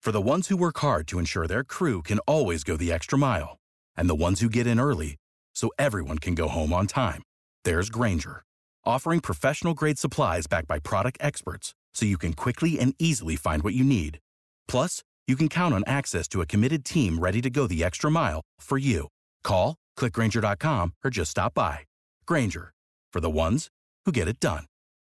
For the ones who work hard to ensure their crew can always go the extra mile, and the ones who get in early so everyone can go home on time, there's Grainger, offering professional-grade supplies backed by product experts so you can quickly and easily find what you need. Plus, you can count on access to a committed team ready to go the extra mile for you. Call, click Grainger.com, or just stop by. Grainger, for the ones who get it done.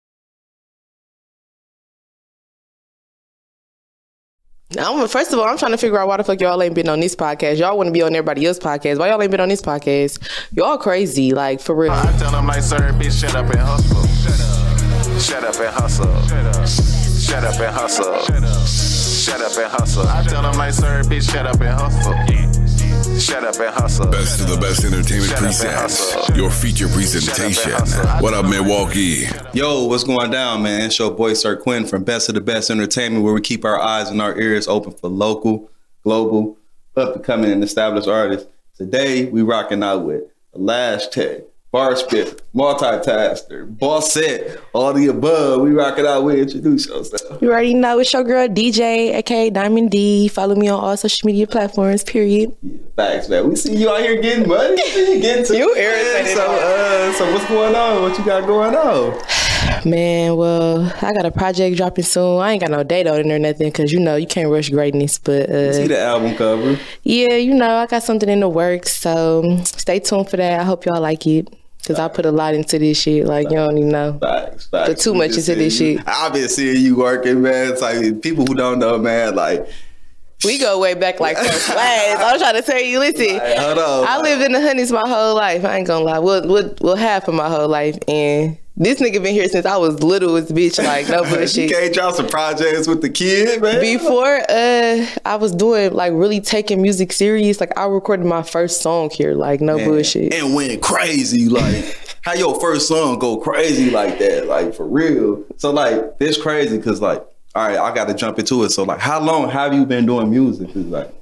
Now, first of all, I'm trying to figure out why the fuck y'all ain't been on this podcast. Y'all want to be on everybody else's podcast. Why y'all ain't been on this podcast? Y'all crazy, like, for real. I tell them like, sir, bitch, shut up and hustle. Shut up and hustle. Shut up and hustle. Shut up and hustle. I tell them like, sir, bitch, shut up and hustle. Shut up and hustle. Best of the best entertainment presents your feature presentation. What up, Milwaukee? Yo, what's going down, man? It's your boy Sir Quinn from Best of the Best Entertainment, where we keep our eyes and our ears open for local, global, up-and-coming and established artists. Today, we rocking out with Lash Tech, Bar Spit, Multitasker, Boss Set, all the above. We rocking out with. Introduce yourself. You already know it's your girl DJ, aka Diamond D. Follow me on all social media platforms, period. Yeah, thanks, man. We see you out here getting money. Getting to You irritated. So what's going on? What you got going on? Man, well, I got a project dropping soon. I ain't got no date on it or nothing because, you know, you can't rush greatness. But see the album cover. Yeah, you know, I got something in the works. So stay tuned for that. I hope y'all like it. Because I put a lot into this shit. Like, you don't even know. Facts. Put too much into this shit. I've been seeing you working, man. It's like, people who don't know, man, like... We go way back like first class. I'm trying to tell you, listen. Like, hold on. I lived in the honeys my whole life. I ain't gonna lie. Well, half of my whole life. And this nigga been here since I was little as bitch. Like, no bullshit. You can't drop some projects with the kid, man. Before I was doing, like, really taking music serious, like, I recorded my first song here. Like, no bullshit. And went crazy. Like, how your first song go crazy like that? Like, for real. So, like, this crazy because, like, all right, I got to jump into it. So, like, how long have you been doing music? Like,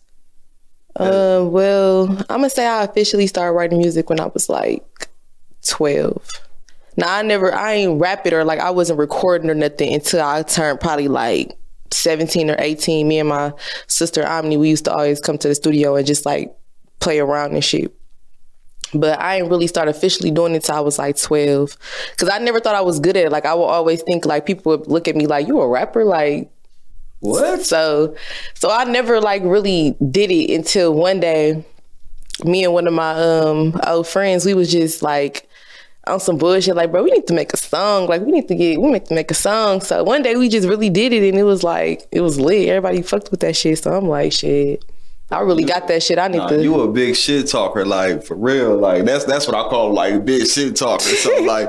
well, I'm gonna say I officially started writing music when I was like 12. Now, I ain't rap it or like I wasn't recording or nothing until I turned probably like 17 or 18. Me and my sister Omni, we used to always come to the studio and just like play around and shit. But I ain't really start officially doing it till I was like 12. Cause I never thought I was good at it. Like I would always think like people would look at me like, you a rapper? Like, what? So I never like really did it until one day, me and one of my old friends, we was just like on some bullshit. Like, bro, we need to make a song. Like we need to make a song. So one day we just really did it and it was like, it was lit. Everybody fucked with that shit. So I'm like, shit. I really got that shit. I need to. You a big shit talker, like for real. Like that's what I call like big shit talker. So like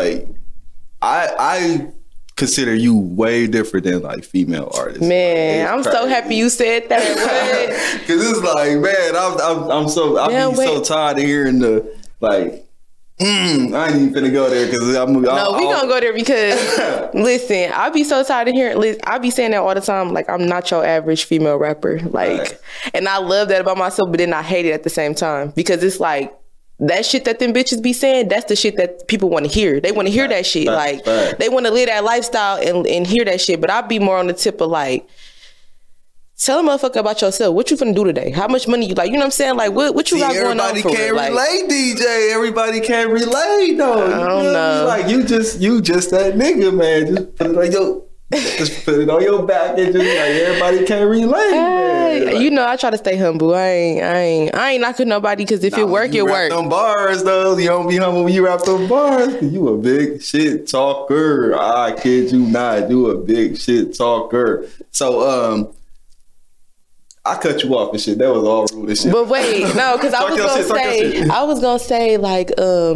I consider you way different than like female artists. Man, like, I'm so happy you said that. Cause it's like, man, I'm so tired of hearing the like. I ain't even finna go there because we gonna go there because listen, I be so tired of hearing. I be saying that all the time. Like I'm not your average female rapper. Like, right. And I love that about myself, but then I hate it at the same time because it's like that shit that them bitches be saying. That's the shit that people want to hear. They want to hear that shit. Like they want to live that lifestyle and hear that shit. But I be more on the tip of like. Tell a motherfucker about yourself. What you finna do today? How much money you like? You know what I'm saying? Like, what you got going on for Everybody can't like, relate, DJ. Everybody can't relate, though. I don't know. Like, you just that nigga, man. Just put it on just put it on your back and just like, everybody can't relate, man. Like, you know, I try to stay humble. I ain't knocking nobody because if it work, it work. Them bars, though. You don't be humble when you rap them bars. You a big shit talker. I kid you not. You a big shit talker. So, I cut you off and shit. That was all rude and shit. But wait, no, because I was gonna say like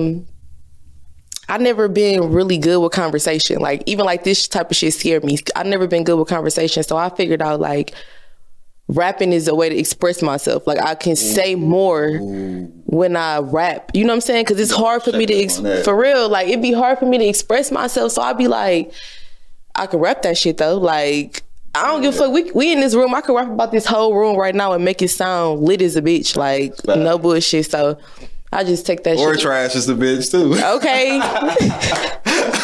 I never been really good with conversation. Like even like this type of shit scared me. I never been good with conversation, so I figured out like rapping is a way to express myself. Like I can say more when I rap. You know what I'm saying? Because it's hard for me to for real. Like it'd be hard for me to express myself. So I'd be like, I can rap that shit though. Like. I don't give a fuck. We in this room. I can rap about this whole room right now and make it sound lit as a bitch. Like, no bullshit. So, I just take that shit. Or trash as a bitch, too. Okay.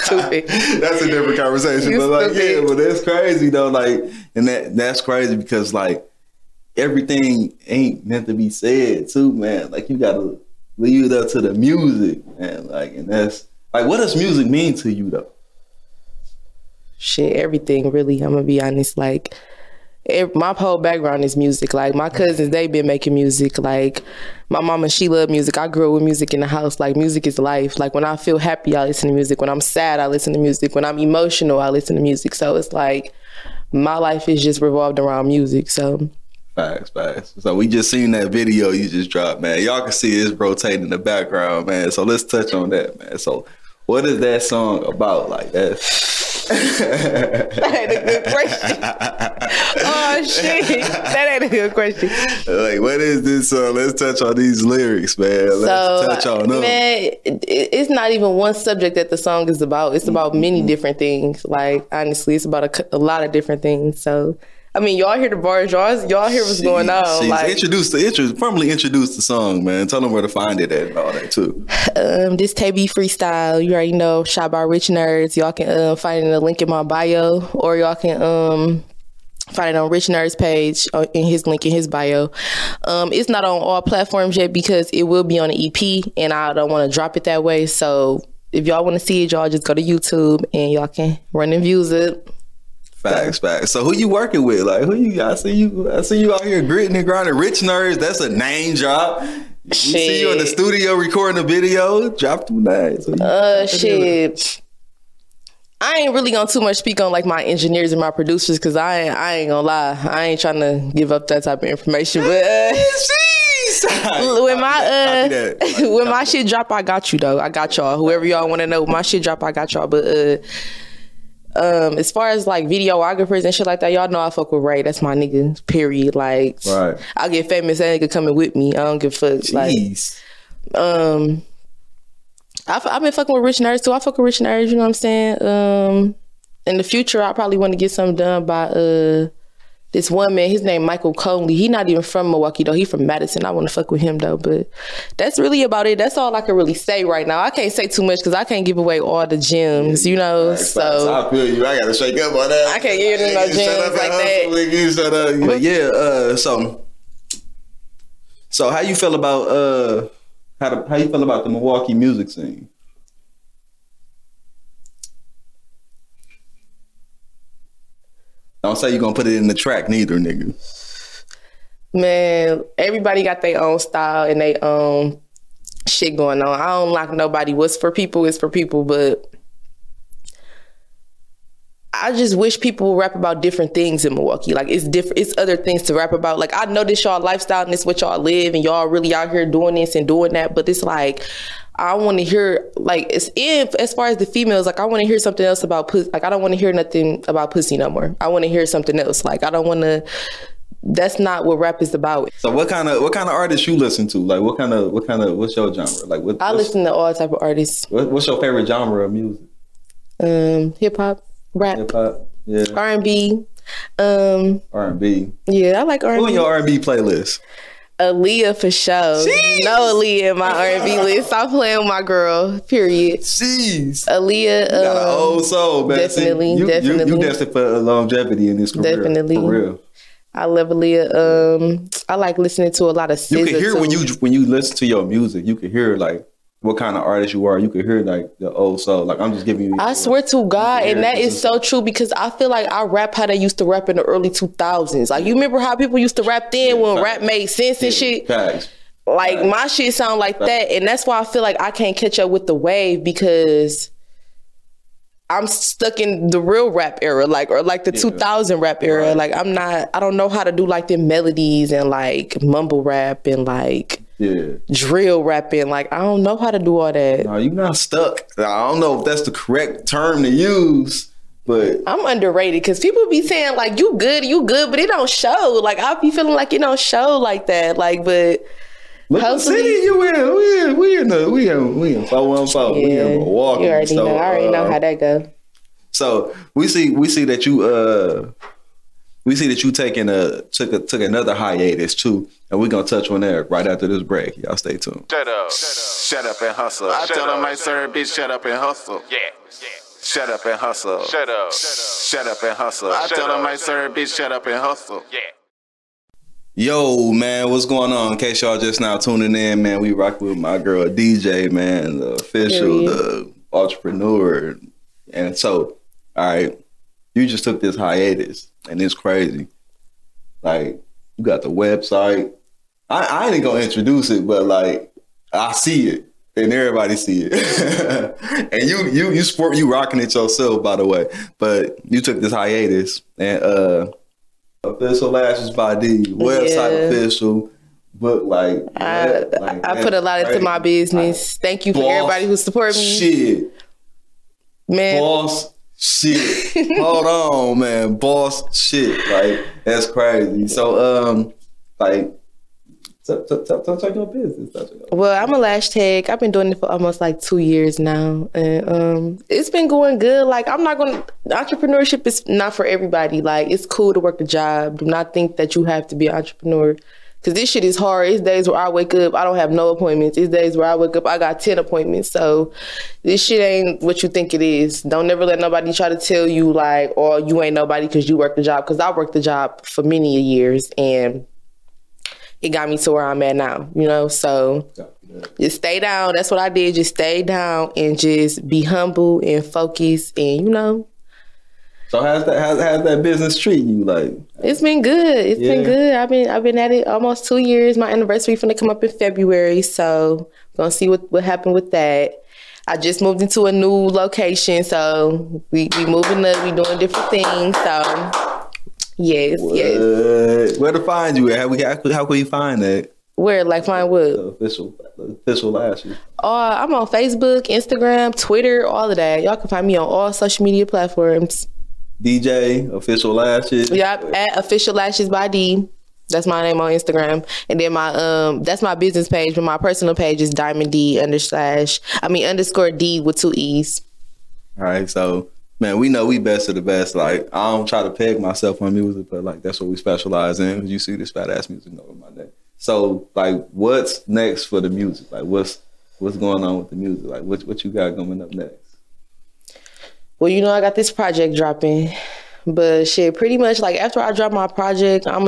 stupid. That's a different conversation. But like, yeah, but that's crazy though. Like, and that's crazy because like everything ain't meant to be said too, man. Like you gotta leave it up to the music, man. Like, and that's like, what does music mean to you though? Shit, everything really. I'm gonna be honest. Like, my whole background is music. Like, my cousins, they been making music. Like, my mama, she loved music. I grew up with music in the house. Like, music is life. Like, when I feel happy, I listen to music. When I'm sad, I listen to music. When I'm emotional, I listen to music. So it's like my life is just revolved around music. So facts. So we just seen that video you just dropped, man. Y'all can see it's rotating in the background, man. So let's touch on that, man. So what is that song about? Like that? That ain't a good question. Oh shit, that ain't a good question. Like, what is this song? Let's touch on these lyrics, man. Let's touch on them. Man, it's not even one subject that the song is about. It's about many different things. Like, honestly, it's about a lot of different things. So, I mean, y'all hear the bars, y'all hear what's going on. Like, formally introduce the song, man. Tell them where to find it at and all that too. This Tay-B freestyle, you already know, shot by Rich Nerds. Y'all can find it in the link in my bio, or y'all can find it on Rich Nerds page in his link in his bio. It's not on all platforms yet because it will be on the EP, and I don't want to drop it that way. So if y'all want to see it, y'all just go to YouTube and y'all can run and views it. Facts. So who you working with? Like, who you got? I see you out here gritting and grinding. Rich Nerds, that's a name drop. We see you in the studio recording a video. Drop them names. Shit. I ain't really gonna too much speak on like my engineers and my producers because I ain't gonna lie. I ain't trying to give up that type of information. But when my shit drop, I got you though. I got y'all. Whoever y'all want to know, my shit drop, I got y'all. But as far as like videographers and shit like that, y'all know I fuck with Ray. That's my nigga, period. Like, right. I'll get famous, that nigga coming with me. I don't give a fuck. Jeez. Like, I've been fucking with Rich Nerds too. I fuck with Rich Nerds, you know what I'm saying? In the future, I probably want to get something done by this one man. His name Michael Conley. He not even from Milwaukee though. He from Madison. I want to fuck with him though. But that's really about it. That's all I can really say right now. I can't say too much because I can't give away all the gems, you know. So I feel you. I gotta shake up on that. I can't give you no gems like that. Shut up. But yeah. So how you feel about how you feel about the Milwaukee music scene? Don't say you're gonna put it in the track neither, nigga. Man, everybody got their own style and their own shit going on. I don't like nobody. What's for people is for people, but I just wish people would rap about different things in Milwaukee. Like, it's different. It's other things to rap about. Like, I know this y'all lifestyle and this what y'all live and y'all really out here doing this and doing that, but it's like, I want to hear, like, as far as the females, like, I want to hear something else about pussy. Like, I don't want to hear nothing about pussy no more. I want to hear something else. Like, I don't want to, that's not what rap is about. So what kind of artists you listen to? Like, what's your genre? Like, I listen to all type of artists. What's your favorite genre of music? Hip hop, rap, yeah, R&B. R&B. Yeah, I like R&B. Who in your R&B playlist? Aaliyah for sure. Jeez. No Aaliyah in my R&B list. Stop playing with my girl. Period. Jeez. Aaliyah. You got an old soul, man. Definitely. You destined for longevity in this career. Definitely. For real. I love Aaliyah. I like listening to a lot of SZA. You can hear when you listen to your music, you can hear like what kind of artist you are. You can hear like the old soul. Like, I'm just giving you. I swear to God, and that is so true because I feel like I rap how they used to rap in the early 2000s. Like, you remember how people used to rap then when rap made sense and shit? Facts. Like, my shit sound like that, and that's why I feel like I can't catch up with the wave because I'm stuck in the real rap era, like, or like the 2000 rap era. Like, I don't know how to do like the melodies and like mumble rap and like drill rapping. Like, I don't know how to do all that. No, you're not stuck. I don't know if that's the correct term to use, but I'm underrated because people be saying like, you good, but it don't show. Like, I be feeling like it don't show like that. Like, but look what city you in. We in 414. We in Milwaukee. You already know. I already know how that go. So we see that you took another hiatus too, and we're gonna touch on that right after this break. Y'all stay tuned. Shut up and hustle. I tell them like, sir, bitch, shut up and hustle. Yeah. Shut up and hustle. Shut up. Shut up and hustle. I tell them like, sir, bitch, shut up and hustle. Yeah. Yo, man, what's going on? In case y'all just now tuning in, man, we rock with my girl DJ, man, the official, the entrepreneur. And so, all right, you just took this hiatus, and it's crazy. Like, you got the website. I ain't gonna introduce it, but like, I see it, and everybody see it. And you rocking it yourself, by the way. But you took this hiatus, and Official Lashes by D, website official, book like I put a lot into my business. Thank you for everybody who support me. Shit, man. Boss shit. Hold on, man. Boss shit. Like, that's crazy. So like, talk your business. Well, I'm a lash tech. I've been doing it for almost like 2 years now, and it's been going good. Like, entrepreneurship is not for everybody. Like, it's cool to work a job. Do not think that you have to be an entrepreneur, because this shit is hard. It's days where I wake up, I don't have no appointments. It's days where I wake up, I got 10 appointments. So this shit ain't what you think it is. Don't never let nobody try to tell you like, oh, you ain't nobody because you work the job. Because I worked the job for many years, and it got me to where I'm at now, you know? So just stay down. That's what I did. Just stay down and just be humble and focus, and, you know. So how's that business treating you? Like, it's been good. It's been good. I've been at it almost 2 years. My anniversary finna come up in February, so gonna see what happened with that. I just moved into a new location, so we moving up. We doing different things. So yes. Where to find you at? How can you find that? Where? Like, find what? The official lashes. I'm on Facebook, Instagram, Twitter, all of that. Y'all can find me on all social media platforms. DJ Official Lashes. Yep, at Official Lashes by D. That's my name on Instagram. And then my that's my business page, but my personal page is Diamond D _D with 2 E's. All right, so man, we know we best of the best. Like, I don't try to peg myself on music, but like, that's what we specialize in. You see this fat ass music over my neck. So like, what's next for the music? Like, what's going on with the music? Like, what you got coming up next? Well, you know, I got this project dropping, but shit, pretty much like after I drop my project, I'm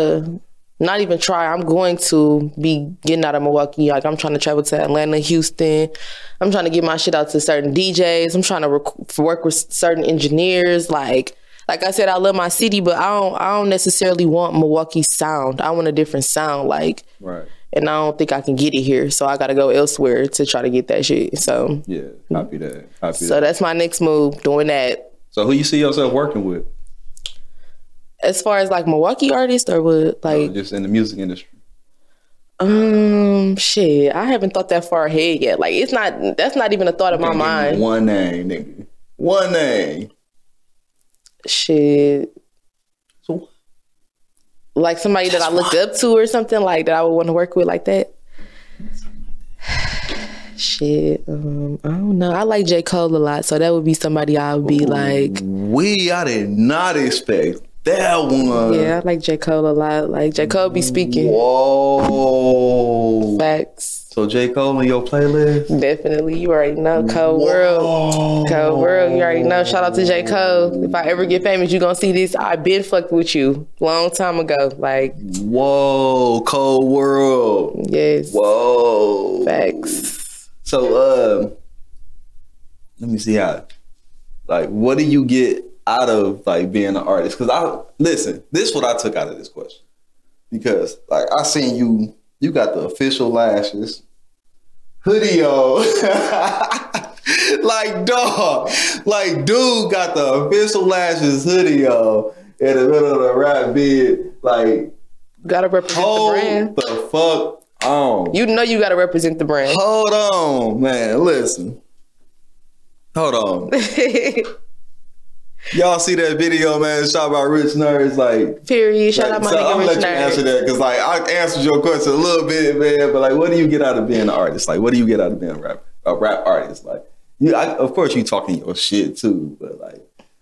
going to be getting out of Milwaukee. Like, I'm trying to travel to Atlanta, Houston. I'm trying to get my shit out to certain DJs. I'm trying to work with certain engineers. Like I said, I love my city, but I don't necessarily want Milwaukee's sound. I want a different sound. Like, right. And I don't think I can get it here, so I got to go elsewhere to try to get that shit. So yeah, copy that. So that's my next move, doing that. So who you see yourself working with? As far as like Milwaukee artists, or what? Like, just in the music industry. Shit, I haven't thought that far ahead yet. Like, that's not even a thought in my mind. One name, nigga. One name. Shit. So, like somebody that I look up to or something, like that I would want to work with like that. Shit, I don't know. I like J. Cole a lot, so that would be somebody I would be like. I did not expect that one. Yeah, I like J. Cole a lot. Like, J. Cole be speaking. Whoa. Facts. So J. Cole on your playlist? Definitely. You already know. Cold World. Cold World. You already know. Shout out to J. Cole. If I ever get famous, you gonna see this. I been fucked with you long time ago. Like. Whoa. Cold World. Yes. Whoa. Facts. So, let me see how. Like, what do you get out of like being an artist? Because this is what I took out of this question. Because like, I seen you got the Official Lashes hoodie on. Like, dog, like, dude got the Official Lashes hoodie on in the middle of the rap vid. Like, gotta represent the brand. The fuck on. You know you gotta represent the brand. Hold on, man. Listen. Hold on. Y'all see that video, man? Shot by Rich Nerds, like. Period. Shout out my nigga Rich Nerds. I'm gonna let you answer that, because like, I answered your question a little bit, man. But like, what do you get out of being an artist? Like, what do you get out of being a rap artist? Like, of course you talking your shit too, but like.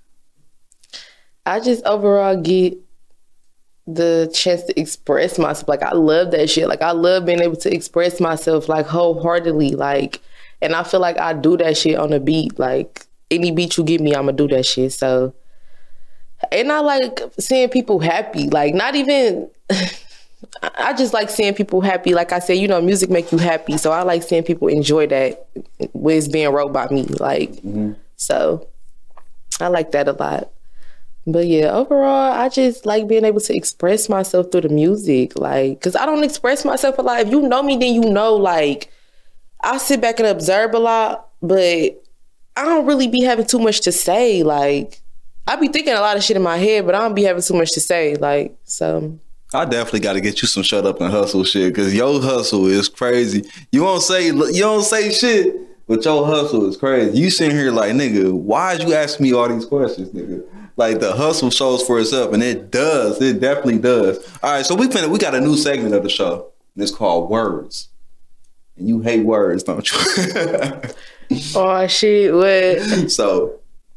I just overall get the chance to express myself. Like, I love that shit. Like, I love being able to express myself like wholeheartedly. Like, and I feel like I do that shit on a beat. Like, any beat you give me, I'm gonna do that shit. So, and I like seeing people happy. Like, not even. I just like seeing people happy. Like I said, you know, music make you happy. So I like seeing people enjoy that when it's being wrote by me. Like, so I like that a lot. But yeah, overall, I just like being able to express myself through the music. Like, cause I don't express myself a lot. If you know me, then you know, like, I sit back and observe a lot, but I don't really be having too much to say. Like, I be thinking a lot of shit in my head, but I don't be having too much to say. Like, so. I definitely got to get you some shut up and hustle shit, because your hustle is crazy. You don't say shit, but your hustle is crazy. You sitting here like, nigga, why'd you ask me all these questions, nigga? Like, the hustle shows for itself, and it does. It definitely does. All right, so we got a new segment of the show, and it's called Words. And you hate words, don't you? Oh shit! What? So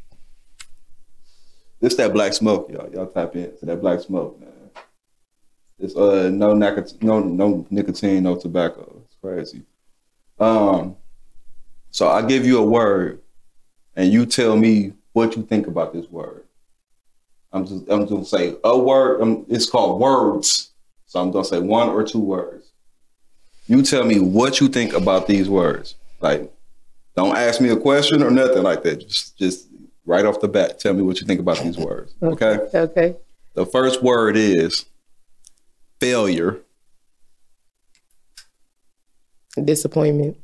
this that Black Smoke, y'all. Y'all tap into that Black Smoke, man. It's no nicotine, no tobacco. It's crazy. So I give you a word, and you tell me what you think about this word. I'm just gonna say a word. It's called Words. So I'm gonna say 1 or 2 words. You tell me what you think about these words. Like, don't ask me a question or nothing like that. Just right off the bat, tell me what you think about these words. Okay? Okay. The first word is failure. Disappointment.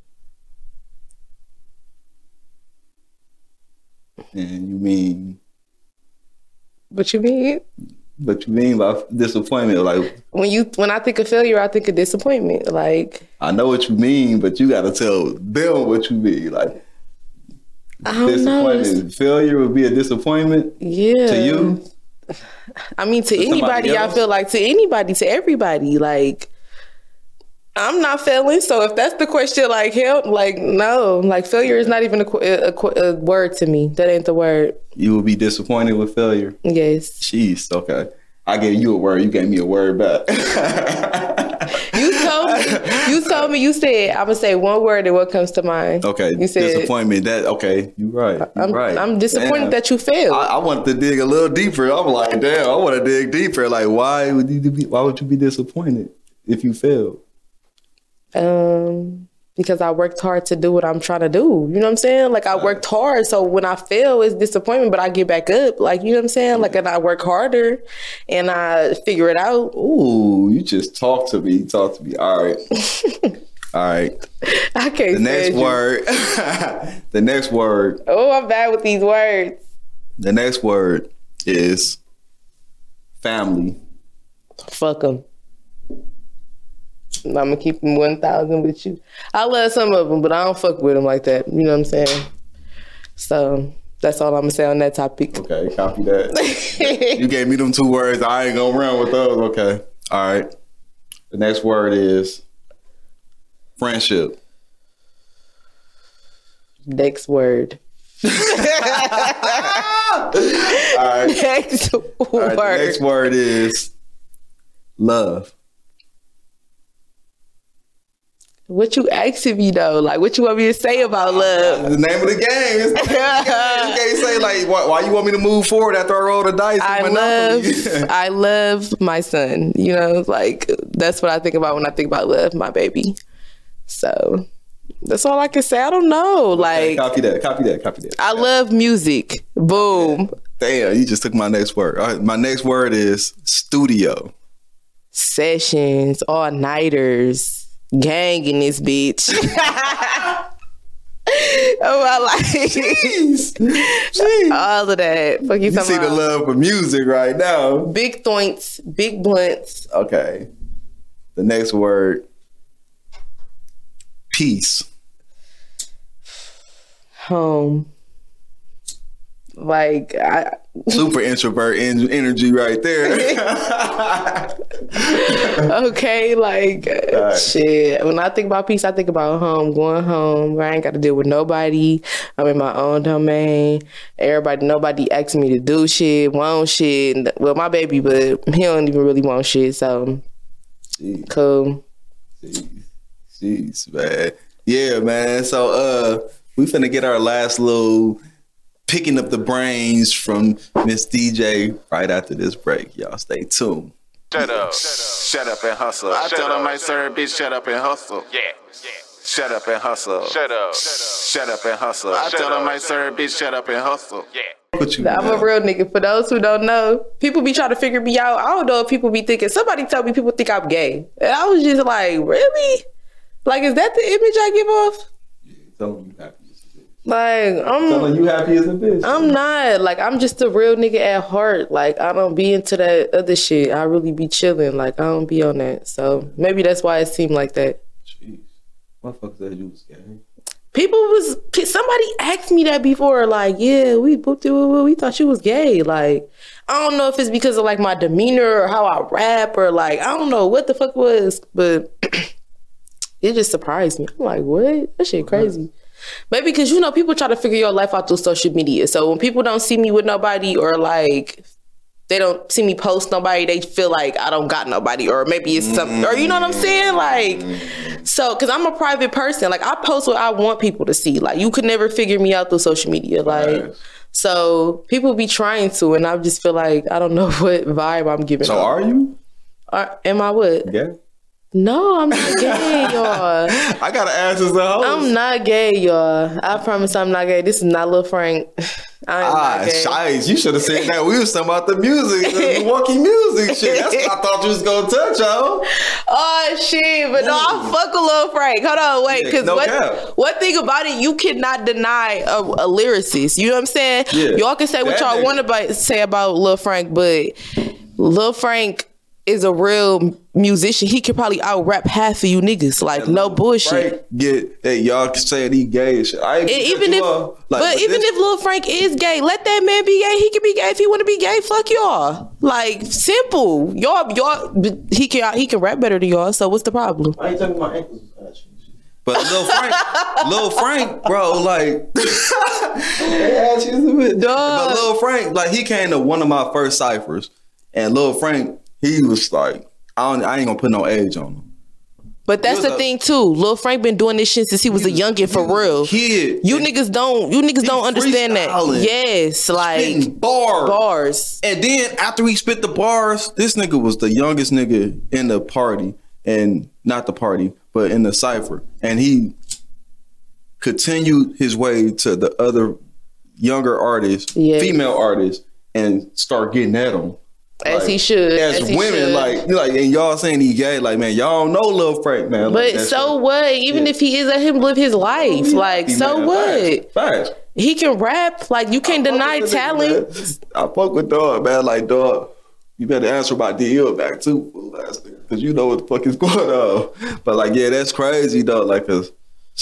And you mean? What you mean? What you mean by disappointment? Like, when I think of failure, I think of disappointment. Like, I know what you mean, but you got to tell them what you mean. Like, I don't know. Failure would be a disappointment. Yeah. To you? I mean, to anybody, I feel like to everybody. Like, I'm not failing. So if that's the question, like, hell, like, no, like, failure is not even a word to me. That ain't the word. You would be disappointed with failure? Yes. Jeez, okay. I gave you a word. You gave me a word back. You told me, you said, I'm going to say one word and what comes to mind. Okay. You said disappointment. Okay. You're right. I'm disappointed that you failed. I wanted to dig a little deeper. I'm like, damn, I want to dig deeper. Like, why would you be disappointed if you failed? Because I worked hard to do what I'm trying to do. You know what I'm saying? Like, I worked hard. So when I fail, it's disappointment, but I get back up. Like, you know what I'm saying? Like, and I work harder and I figure it out. Ooh, you just talk to me. All right. All right. I can't. The next word. The next word. Oh, I'm bad with these words. The next word is family. Fuck them. I'm gonna keep them 1,000 with you. I love some of them, but I don't fuck with them like that. You know what I'm saying? So that's all I'm gonna say on that topic. Okay, copy that. You gave me them 2 words. I ain't gonna run with those. Okay. All right. The next word is friendship. Next word. All right. Next word. All right, the next word is love. What you asking me though? Like, what you want me to say about love? The name of the game. You can't say like, why you want me to move forward after I roll the dice? I love my son. You know, like, that's what I think about when I think about love, my baby. So that's all I can say. I don't know. Like, copy that. I love music. Boom. Damn, you just took my next word. All right, my next word is studio. Sessions, all-nighters. Gang in this bitch. Oh, I like Jeez. All of that. Fuck you see the love for music right now. Big joints, big blunts. Okay. The next word, peace. Home. Like, super introvert energy right there. Okay, like, right. Shit. When I think about peace, I think about home, going home where I ain't got to deal with nobody. I'm in my own domain. Nobody asks me to do shit, want shit. Well, my baby, but he don't even really want shit, so jeez. Cool. Jeez, man. Yeah, man. So, we finna get our last little picking up the brains from Miss DJ right after this break. Y'all stay tuned. Shut up. Shut up and hustle. I tell them like, sir, bitch, shut up and hustle. Yeah. Shut up and hustle. Shut up. Shut up and hustle. I tell them like, sir, bitch, shut up and hustle. Yeah. I'm a real nigga. For those who don't know, people be trying to figure me out. I don't know if people be thinking, somebody tell me people think I'm gay. And I was just like, really? Like, is that the image I give off? Yeah, telling you happy as a bitch. Like, telling you happy as a bitch. I'm not. Like, I'm just a real nigga at heart. Like, I don't be into that other shit. I really be chilling. Like, I don't be on that. So maybe that's why it seemed like that. Jeez. Motherfuckers said you was gay. Somebody asked me that before, like, yeah, we thought you was gay. Like, I don't know if it's because of like my demeanor or how I rap or like, I don't know what the fuck was, but it just surprised me. I'm like, what? That shit crazy. Maybe because, you know, people try to figure your life out through social media. So when people don't see me with nobody or like, they don't see me post nobody, they feel like I don't got nobody, or maybe it's something, or you know what I'm saying? Like, so, cause I'm a private person. Like, I post what I want people to see. Like, you could never figure me out through social media. Like, so people be trying to, and I just feel like, I don't know what vibe I'm giving. So off. Are you? Am I what? Yeah. No, I'm not gay, y'all. I gotta ask as the host. I'm not gay, y'all. I promise I'm not gay. This is not Lil Frank. I am not gay. Shies, you should have said that. We was talking about the music, the Milwaukee music shit. That's what I thought you was gonna touch on. Oh shit, but no, I fuck with Lil Frank. Hold on, wait, because one thing about it, you cannot deny a lyricist. You know what I'm saying? Yeah. Y'all can say what y'all want to say about Lil Frank, but Lil Frank is a real musician. He could probably out rap half of you niggas. Like, no bullshit. Y'all saying he gay and shit. Even if Lil Frank is gay, let that man be gay. He can be gay if he want to be gay. Fuck y'all. Like, simple. Y'all. He can rap better than y'all. So what's the problem? I ain't talking about ankles. But Lil Frank, bro, like, but Lil Frank, like, he came to one of my first ciphers, and Lil Frank, he was like, I ain't gonna put no age on him. But that's the thing too. Lil Frank been doing this shit since he was a youngin' for real. Kid. You niggas don't understand that. Yes, like bars. And then after he spit the bars, this nigga was the youngest nigga in the party, and not the party, but in the cipher. And he continued his way to the other younger artists, female artists, and start getting at them. As he should. As women, like, and y'all saying he gay, like, man, y'all don't know Lil Frank, man. But like, so what? Even if he is, let him live his life. Like, so what? Facts. He can rap. Like, you can't deny talent. I fuck with dog, man. Like, dog, you better answer about DL back too, because you know what the fuck is going on. But like, yeah, that's crazy, dog. Like, cause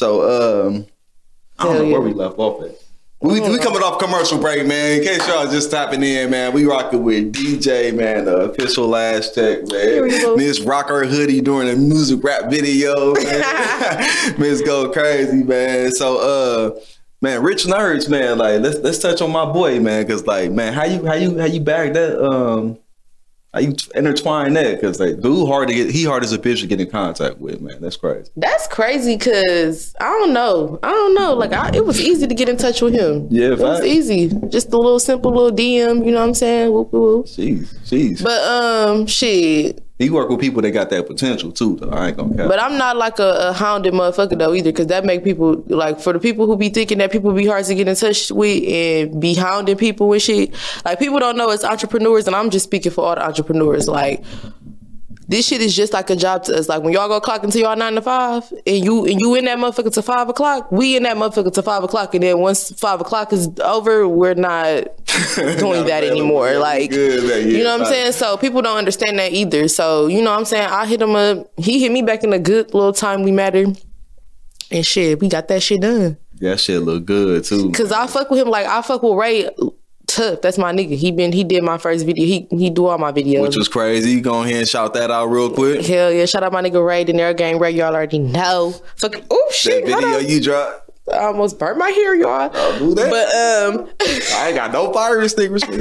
so I don't know where we left off at. We coming off commercial break, man. In case y'all just tapping in, man, we rocking with DJ, man, the official last check, man. Miss rock her hoodie during a music rap video, man. Miss go crazy, man. So, man, Rich Nerds, man, like let's touch on my boy, man, because like, man, how you bag that? How you intertwine that? Because like, dude, he hard as a bitch to get in contact with, man. That's crazy. That's crazy because I don't know. Like, it was easy to get in touch with him. Yeah, it was easy. Just a little simple little DM. You know what I'm saying? Whoop whoop. Jeez. But shit. He work with people that got that potential too, though. I ain't gonna care. But I'm not like a hounded motherfucker though either, because that make people, like, for the people who be thinking that people be hard to get in touch with and be hounding people and shit, like, people don't know it's entrepreneurs, and I'm just speaking for all the entrepreneurs. Like, this shit is just like a job to us. Like, when y'all go clock into y'all 9 to 5, and you in that motherfucker to 5 o'clock, we in that motherfucker to 5 o'clock, and then once 5 o'clock is over, we're not doing that anymore. Like, you know what I'm saying? So people don't understand that either. So, you know what I'm saying? I hit him up. He hit me back in a good little timely manner, and shit, we got that shit done. That shit look good too. Cause I fuck with him. Like, I fuck with Ray. Tough. That's my nigga. He did my first video. He do all my videos. Which was crazy. Go ahead and shout that out real quick. Hell yeah. Shout out my nigga Ray, the Narrow Gang Ray. Y'all already know. Fuck. Oh shit. That video you dropped. I almost burnt my hair, y'all. I'll do that. But I ain't got no fire extinguisher.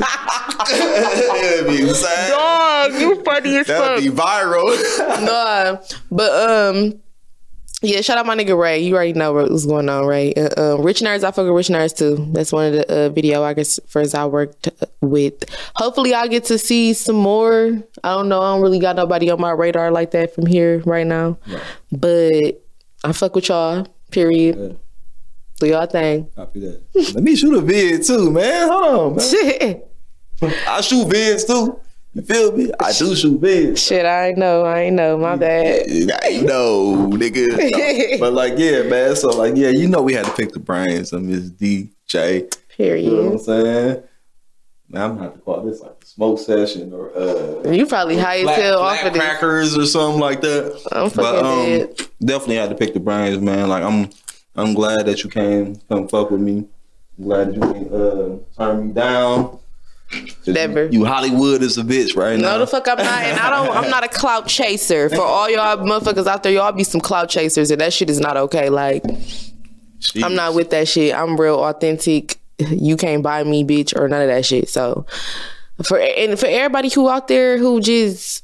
Dog, you funny as fuck. That'd be viral. Nah. But Yeah, shout out my nigga Ray. You already know what's going on, Ray. Rich Nerds, I fuck with Rich Nerds too. That's one of the video first I worked with. Hopefully I'll get to see some more. I don't know. I don't really got nobody on my radar like that from here right now. Right. But I fuck with y'all, period. Yeah. Do y'all thing. Copy that. Let me shoot a vid too, man. Hold on, man. I shoot vids too. You feel me? I do shoot vids. Shit, I ain't know. My bad. I know, nigga. No. But like, yeah, man. So like, yeah, you know we had to pick the brains of Miss DJ. Period. You know what I'm saying? Man, I'm gonna have to call this like a smoke session or you probably high as hell off of this. Crackers or something like that. I'm fucking dead. Definitely had to pick the brains, man. Like I'm glad that you come fuck with me. I'm glad that you can turn me down. Never. You Hollywood is a bitch right now. No, the fuck I'm not. And I'm not a clout chaser. For all y'all motherfuckers out there, y'all be some clout chasers, and that shit is not okay. Like, jeez. I'm not with that shit. I'm real authentic. You can't buy me, bitch, or none of that shit. So, for everybody who out there who just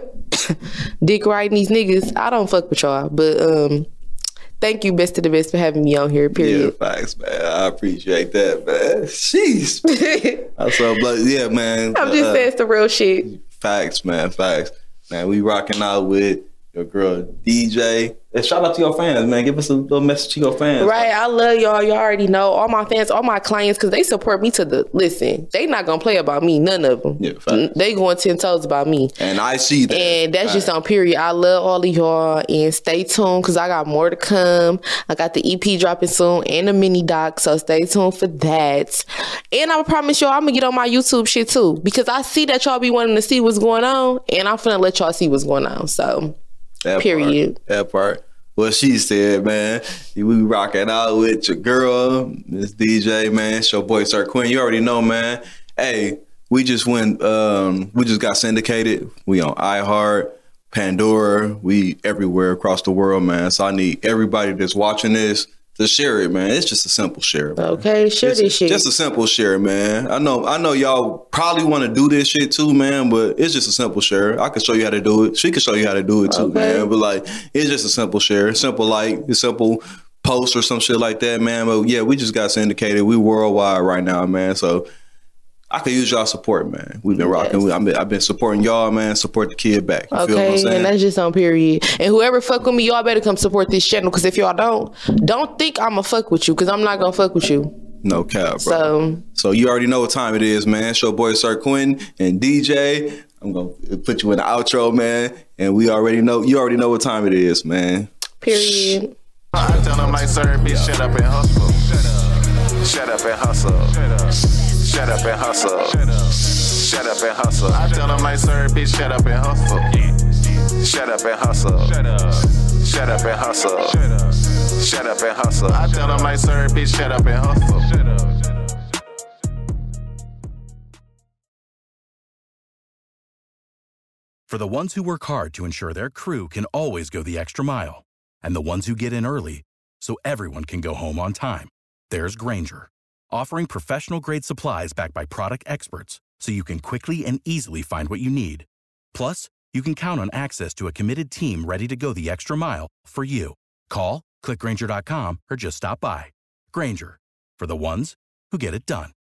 dick riding these niggas, I don't fuck with y'all. But thank you, Best of the Best, for having me on here, period. Yeah, facts, man. I appreciate that, man. Jeez. Yeah, man. I'm just saying it's the real shit. Facts, man. Facts. Man, we rocking out with your girl, DJ. And shout out to your fans, man. Give us a little message to your fans. Right. I love y'all. Y'all already know. All my fans, all my clients, because they support me listen, they not going to play about me. None of them. Yeah, facts. They going 10 toes about me. And I see that. And that's just on period. I love all of y'all. And stay tuned because I got more to come. I got the EP dropping soon and a mini doc. So stay tuned for that. And I promise y'all I'm going to get on my YouTube shit too. Because I see that y'all be wanting to see what's going on. And I'm finna let y'all see what's going on. So, period. That part. Well, she said, man, we rocking out with your girl, Miss DJ, man. It's your boy, Sir Quinn. You already know, man. Hey, we just got syndicated. We on iHeart, Pandora. We everywhere across the world, man. So I need everybody that's watching this to share it, man. It's just a simple share, man. Okay, share this shit. Just a simple share, man. I know y'all probably want to do this shit too, man, but it's just a simple share. I can show you how to do it. She can show you how to do it too, man. But like, it's just a simple share, simple like, a simple post or some shit like that, man. But yeah, we just got syndicated. We worldwide right now, man. So I could use y'all support, man. We've been rocking. I've been supporting y'all, man. Support the kid back. You feel what I'm saying? And that's just on period. And whoever fuck with me, y'all better come support this channel. Because if y'all don't think I'ma fuck with you. Because I'm not gonna fuck with you. No cap, bro. So you already know what time it is, man. It's your boy Sir Quinn and DJ. I'm gonna put you in the outro, man. And you already know what time it is, man. Period. I tell them like, sir, bitch, shut up and hustle. Shut up and hustle. Shut up and hustle. Shut up and hustle. I tell them like, sir, bitch, shut up and hustle. Shut up and hustle. Shut up and hustle. Shut up and hustle. I tell them like, sir, bitch, shut up and hustle. For the ones who work hard to ensure their crew can always go the extra mile, and the ones who get in early so everyone can go home on time, there's Grainger, offering professional-grade supplies backed by product experts so you can quickly and easily find what you need. Plus, you can count on access to a committed team ready to go the extra mile for you. Call, click Grainger.com, or just stop by. Grainger, for the ones who get it done.